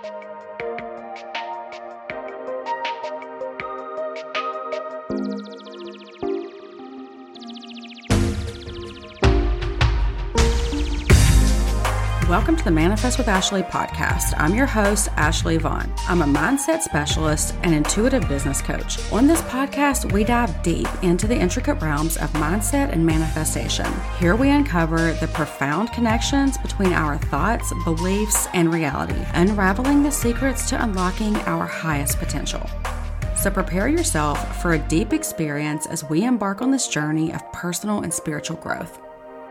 Welcome to the Manifest with Ashley podcast. I'm your host, Ashley Vaughn. I'm a mindset specialist and intuitive business coach. On this podcast, we dive deep into the intricate realms of mindset and manifestation. Here we uncover the profound connections between our thoughts, beliefs, and reality, unraveling the secrets to unlocking our highest potential. So prepare yourself for a deep experience as we embark on this journey of personal and spiritual growth.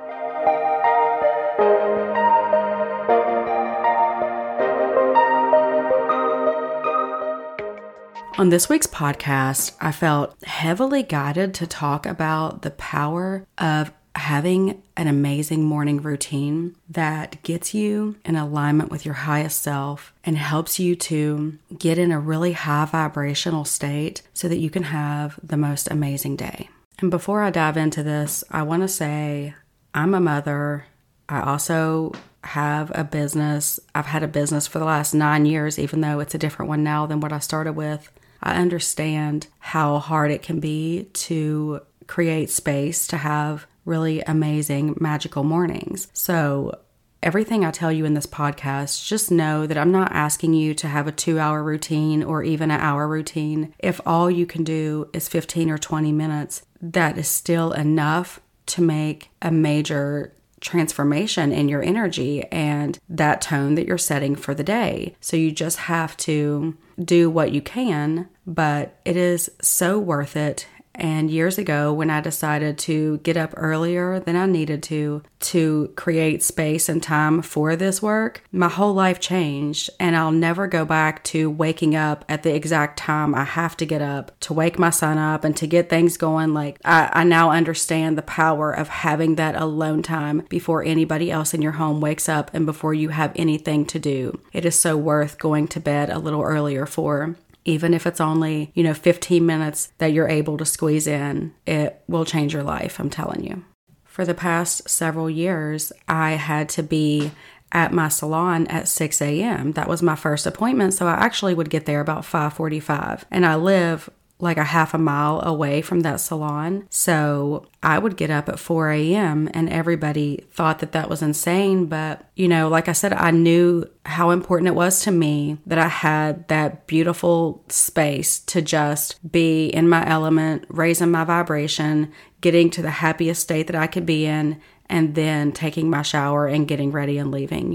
On this week's podcast, I felt heavily guided to talk about the power of having an amazing morning routine that gets you in alignment with your highest self and helps you to get in a really high vibrational state so that you can have the most amazing day. And before I dive into this, I want to say I'm a mother. I also have a business. I've had a business for the last 9 years, even though it's a different one now than what I started with. I understand how hard it can be to create space to have really amazing, magical mornings. So everything I tell you in this podcast, just know that I'm not asking you to have a 2-hour routine or even an hour routine. If all you can do is 15 or 20 minutes, that is still enough to make a major transformation in your energy and that tone that you're setting for the day. So you just have to do what you can, but it is so worth it. And years ago, when I decided to get up earlier than I needed to create space and time for this work, my whole life changed. And I'll never go back to waking up at the exact time I have to get up to wake my son up and to get things going. Like I now understand the power of having that alone time before anybody else in your home wakes up and before you have anything to do. It is so worth going to bed a little earlier for. Even if it's only, 15 minutes that you're able to squeeze in, it will change your life, I'm telling you. For the past several years, I had to be at my salon at 6 a.m. That was my first appointment, so I actually would get there about 5:45. And I live like a half a mile away from that salon. So I would get up at 4 a.m. and everybody thought that that was insane. But, like I said, I knew how important it was to me that I had that beautiful space to just be in my element, raising my vibration, getting to the happiest state that I could be in, and then taking my shower and getting ready and leaving,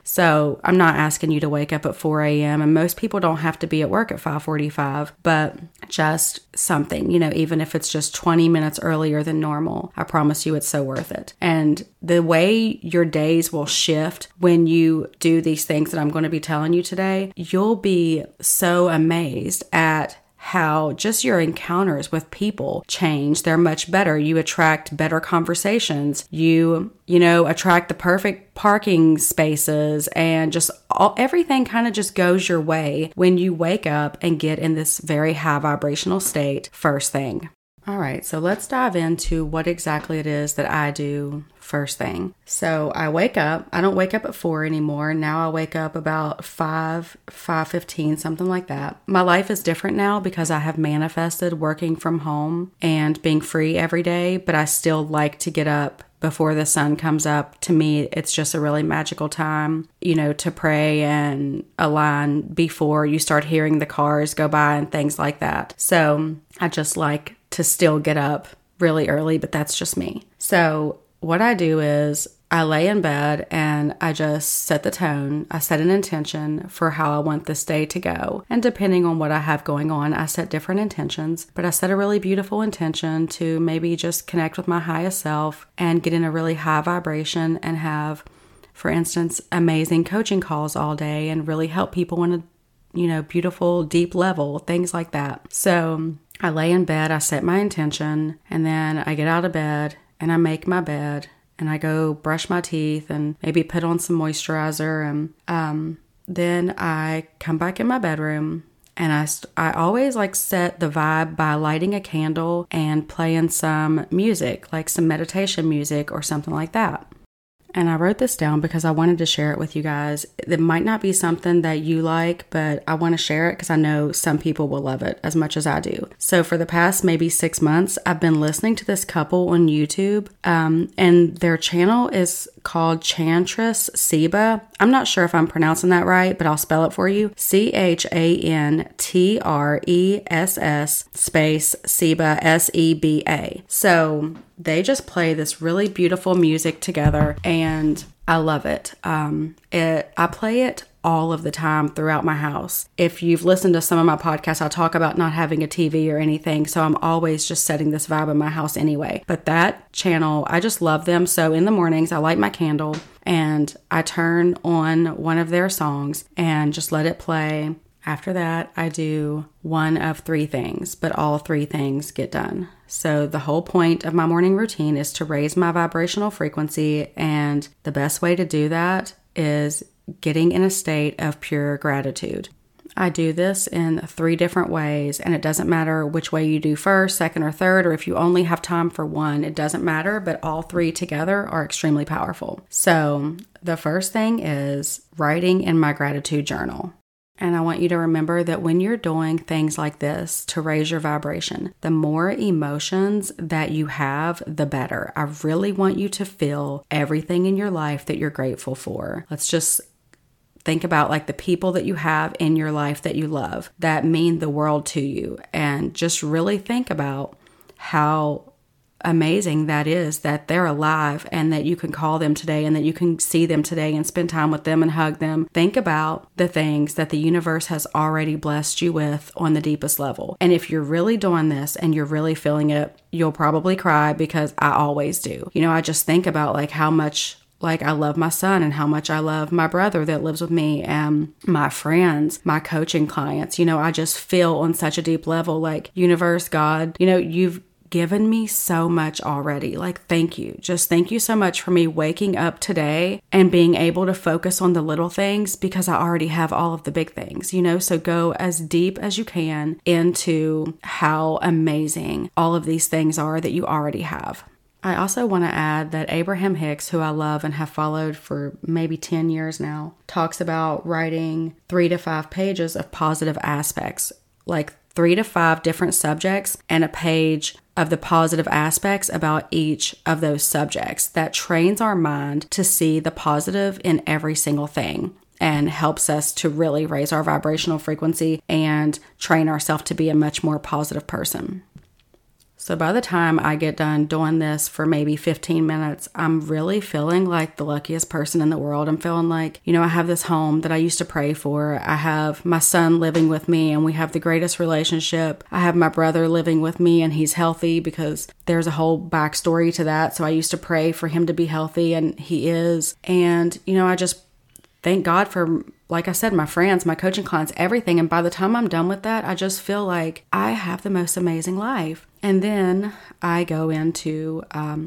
So I'm not asking you to wake up at 4 a.m. and most people don't have to be at work at 5:45, but just something, even if it's just 20 minutes earlier than normal, I promise you it's so worth it. And the way your days will shift when you do these things that I'm going to be telling you today, you'll be so amazed at how just your encounters with people change. They're much better. You attract better conversations. You attract the perfect parking spaces and just everything kind of just goes your way when you wake up and get in this very high vibrational state first thing. All right, so let's dive into what exactly it is that I do first thing. So I wake up. I don't wake up at 4 anymore. Now I wake up about 5:15, something like that. My life is different now because I have manifested working from home and being free every day, but I still like to get up before the sun comes up. To me, it's just a really magical time, to pray and align before you start hearing the cars go by and things like that. So I just like to still get up really early, but that's just me. So what I do is I lay in bed and I just set the tone. I set an intention for how I want this day to go. And depending on what I have going on, I set different intentions. But I set a really beautiful intention to maybe just connect with my highest self and get in a really high vibration and have, for instance, amazing coaching calls all day and really help people on a, beautiful, deep level, things like that. So I lay in bed, I set my intention, and then I get out of bed and I make my bed and I go brush my teeth and maybe put on some moisturizer. And then I come back in my bedroom and I always set the vibe by lighting a candle and playing some music, like some meditation music or something like that. And I wrote this down because I wanted to share it with you guys. It might not be something that you like, but I want to share it because I know some people will love it as much as I do. So for the past maybe 6 months, I've been listening to this couple on YouTube, and their channel is called Chantress Seba. I'm not sure if I'm pronouncing that right, but I'll spell it for you. CHANTRESS space Seba, SEBA. So they just play this really beautiful music together, and I love it. I play it all of the time throughout my house. If you've listened to some of my podcasts, I talk about not having a TV or anything, so I'm always just setting this vibe in my house anyway. But that channel, I just love them. So in the mornings, I light my candle and I turn on one of their songs and just let it play. After that, I do one of 3 things, but all 3 things get done. So the whole point of my morning routine is to raise my vibrational frequency, and the best way to do that is getting in a state of pure gratitude. I do this in 3 different ways, and it doesn't matter which way you do first, second, or third, or if you only have time for one, it doesn't matter, but all 3 together are extremely powerful. So the first thing is writing in my gratitude journal. And I want you to remember that when you're doing things like this to raise your vibration, the more emotions that you have, the better. I really want you to feel everything in your life that you're grateful for. Let's just think about like the people that you have in your life that you love, that mean the world to you. And just really think about how amazing that is that they're alive and that you can call them today and that you can see them today and spend time with them and hug them. Think about the things that the universe has already blessed you with on the deepest level. And if you're really doing this and you're really feeling it, you'll probably cry, because I always do. You know, I just think about like how much I love my son and how much I love my brother that lives with me and my friends, my coaching clients. You know, I just feel on such a deep level like, universe, God, you know, you've given me so much already. Like, thank you. Just thank you so much for me waking up today and being able to focus on the little things, because I already have all of the big things, you know? So go as deep as you can into how amazing all of these things are that you already have. I also want to add that Abraham Hicks, who I love and have followed for maybe 10 years now, talks about writing 3 to 5 pages of positive aspects, like 3 to 5 different subjects and a page of the positive aspects about each of those subjects. That trains our mind to see the positive in every single thing and helps us to really raise our vibrational frequency and train ourselves to be a much more positive person. So by the time I get done doing this for maybe 15 minutes, I'm really feeling like the luckiest person in the world. I'm feeling like, you know, I have this home that I used to pray for. I have my son living with me and we have the greatest relationship. I have my brother living with me and he's healthy, because there's a whole backstory to that. So I used to pray for him to be healthy, and he is. And, you know, I just thank God for, like I said, my friends, my coaching clients, everything. And by the time I'm done with that, I just feel like I have the most amazing life. And then I go into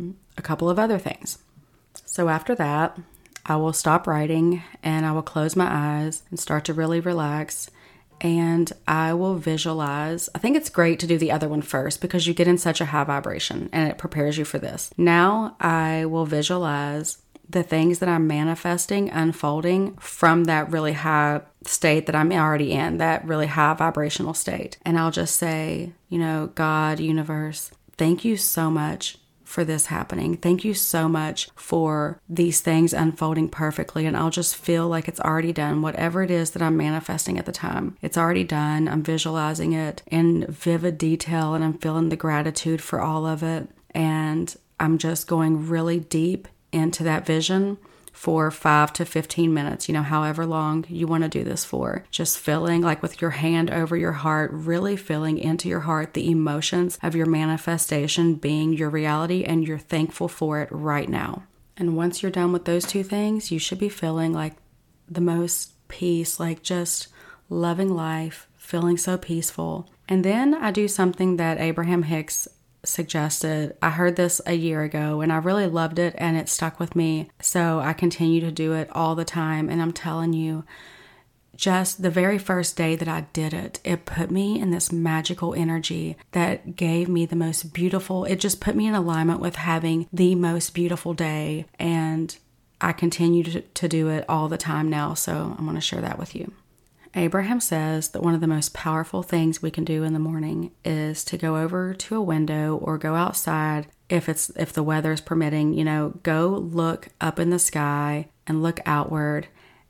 a couple of other things. So after that, I will stop writing and I will close my eyes and start to really relax. And I will visualize. I think it's great to do the other one first because you get in such a high vibration and it prepares you for this. Now I will visualize the things that I'm manifesting unfolding from that really high state that I'm already in, that really high vibrational state. And I'll just say, you know, God, universe, thank you so much for this happening. Thank you so much for these things unfolding perfectly. And I'll just feel like it's already done. Whatever it is that I'm manifesting at the time, it's already done. I'm visualizing it in vivid detail and I'm feeling the gratitude for all of it. And I'm just going really deep into that vision for 5 to 15 minutes, you know, however long you want to do this for. Just feeling like with your hand over your heart, really feeling into your heart the emotions of your manifestation being your reality, and you're thankful for it right now. And once you're done with those 2 things, you should be feeling like the most peace, like just loving life, feeling so peaceful. And then I do something that Abraham Hicks suggested. I heard this a year ago and I really loved it and it stuck with me. So I continue to do it all the time. And I'm telling you, just the very first day that I did it, it put me in this magical energy that gave me the most beautiful, it just put me in alignment with having the most beautiful day. And I continue to do it all the time now, so I'm going to share that with you. Abraham says that one of the most powerful things we can do in the morning is to go over to a window or go outside if the weather is permitting, go look up in the sky and look outward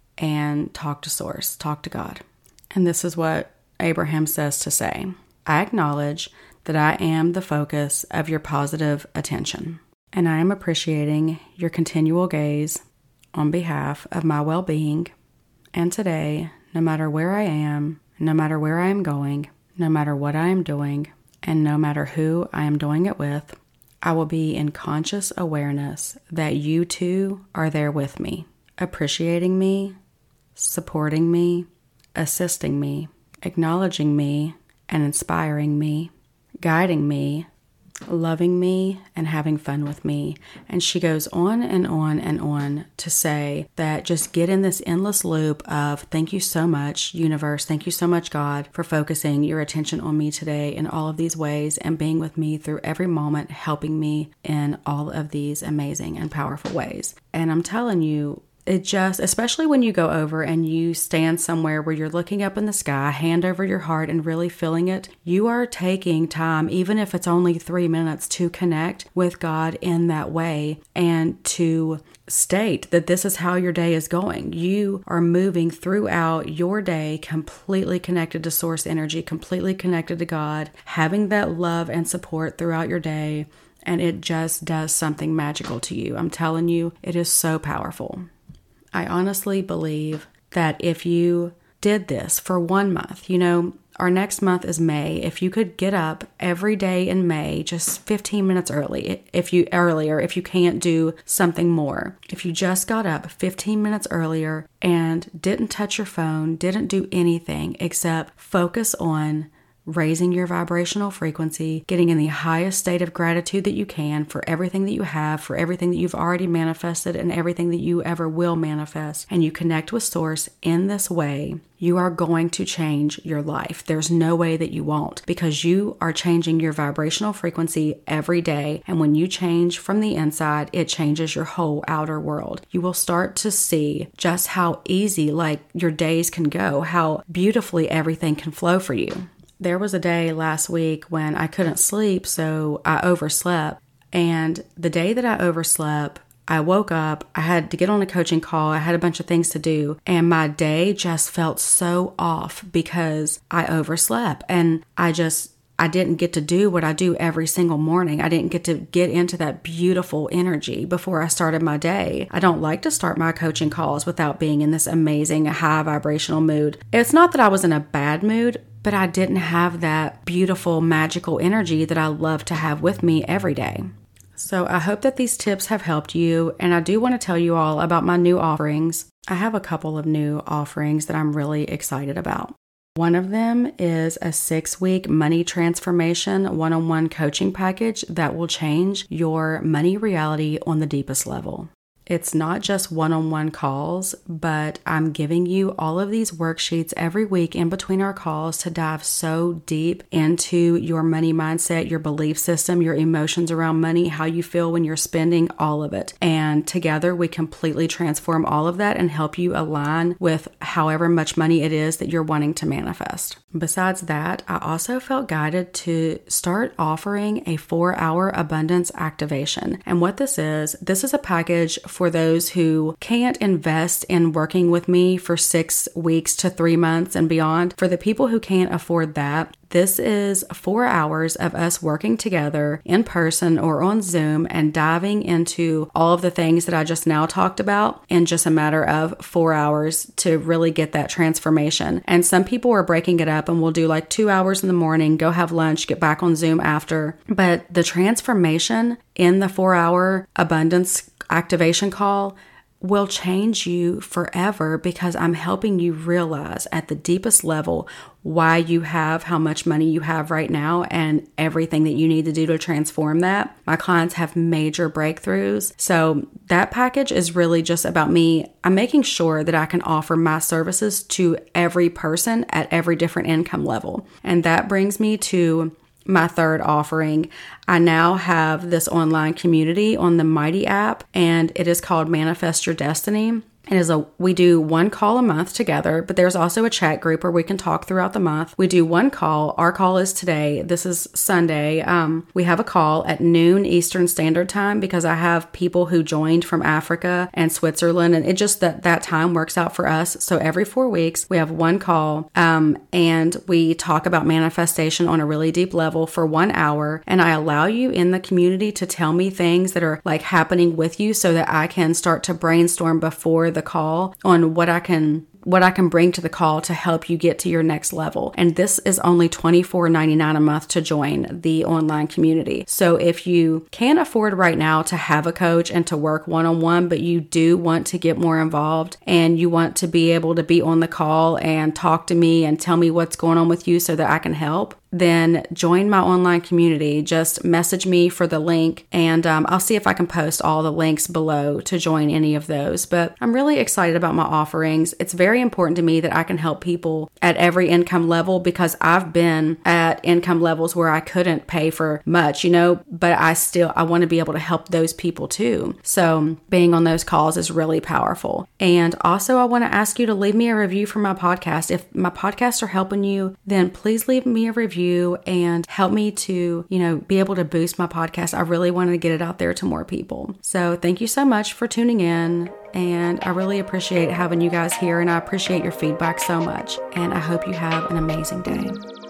and talk to Source, talk to God. And this is what Abraham says to say: I acknowledge that I am the focus of your positive attention, and I am appreciating your continual gaze on behalf of my well-being. And today, no matter where I am, no matter where I am going, no matter what I am doing, and no matter who I am doing it with, I will be in conscious awareness that you too are there with me, appreciating me, supporting me, assisting me, acknowledging me, and inspiring me, guiding me, loving me, and having fun with me. And she goes on and on and on to say that just get in this endless loop of thank you so much, universe, thank you so much, God, for focusing your attention on me today in all of these ways and being with me through every moment, helping me in all of these amazing and powerful ways. And I'm telling you, it just, especially when you go over and you stand somewhere where you're looking up in the sky, hand over your heart and really feeling it, you are taking time, even if it's only 3 minutes, to connect with God in that way and to state that this is how your day is going. You are moving throughout your day completely connected to source energy, completely connected to God, having that love and support throughout your day, and it just does something magical to you. I'm telling you, it is so powerful. I honestly believe that if you did this for 1 month, our next month is May. If you could get up every day in May, just 15 minutes earlier, if you can't do something more, if you just got up 15 minutes earlier and didn't touch your phone, didn't do anything except focus on raising your vibrational frequency, getting in the highest state of gratitude that you can for everything that you have, for everything that you've already manifested and everything that you ever will manifest, and you connect with Source in this way, you are going to change your life. There's no way that you won't, because you are changing your vibrational frequency every day. And when you change from the inside, it changes your whole outer world. You will start to see just how easy your days can go, how beautifully everything can flow for you. There was a day last week when I couldn't sleep, so I overslept. And the day that I overslept, I woke up, I had to get on a coaching call, I had a bunch of things to do, and my day just felt so off because I overslept. And I didn't get to do what I do every single morning. I didn't get to get into that beautiful energy before I started my day. I don't like to start my coaching calls without being in this amazing high vibrational mood. It's not that I was in a bad mood, but I didn't have that beautiful, magical energy that I love to have with me every day. So I hope that these tips have helped you, and I do want to tell you all about my new offerings. I have a couple of new offerings that I'm really excited about. One of them is a 6-week money transformation one-on-one coaching package that will change your money reality on the deepest level. It's not just one-on-one calls, but I'm giving you all of these worksheets every week in between our calls to dive so deep into your money mindset, your belief system, your emotions around money, how you feel when you're spending, all of it. And together we completely transform all of that and help you align with however much money it is that you're wanting to manifest. Besides that, I also felt guided to start offering a 4-hour abundance activation. And what this is a package for those who can't invest in working with me for 6 weeks to 3 months and beyond. For the people who can't afford that, this is 4 hours of us working together in person or on Zoom and diving into all of the things that I just now talked about in just a matter of 4 hours to really get that transformation. And some people are breaking it up and we'll do 2 hours in the morning, go have lunch, get back on Zoom after. But the transformation in the 4-hour abundance activation call will change you forever, because I'm helping you realize at the deepest level why you have how much money you have right now and everything that you need to do to transform that. My clients have major breakthroughs. So that package is really just about me. I'm making sure that I can offer my services to every person at every different income level. And that brings me to my third offering. I now have this online community on the Mighty app, and it is called Manifest Your Destiny. We do one call a month together, but there's also a chat group where we can talk throughout the month. We do one call. Our call is today. This is Sunday. We have a call at noon Eastern Standard Time because I have people who joined from Africa and Switzerland, and it just that time works out for us. So every 4 weeks we have one call, and we talk about manifestation on a really deep level for 1 hour. And I allow you in the community to tell me things that are like happening with you so that I can start to brainstorm before the call on what I can bring to the call to help you get to your next level. And this is only $24.99 a month to join the online community. So if you can't afford right now to have a coach and to work one-on-one, but you do want to get more involved and you want to be able to be on the call and talk to me and tell me what's going on with you so that I can help, then join my online community. Just message me for the link, and I'll see if I can post all the links below to join any of those. But I'm really excited about my offerings. It's very important to me that I can help people at every income level because I've been at income levels where I couldn't pay for much, but I want to be able to help those people too. So being on those calls is really powerful. And also I want to ask you to leave me a review for my podcast. If my podcasts are helping you, then please leave me a review and help me to, be able to boost my podcast. I really wanted to get it out there to more people. So thank you so much for tuning in. And I really appreciate having you guys here, and I appreciate your feedback so much. And I hope you have an amazing day.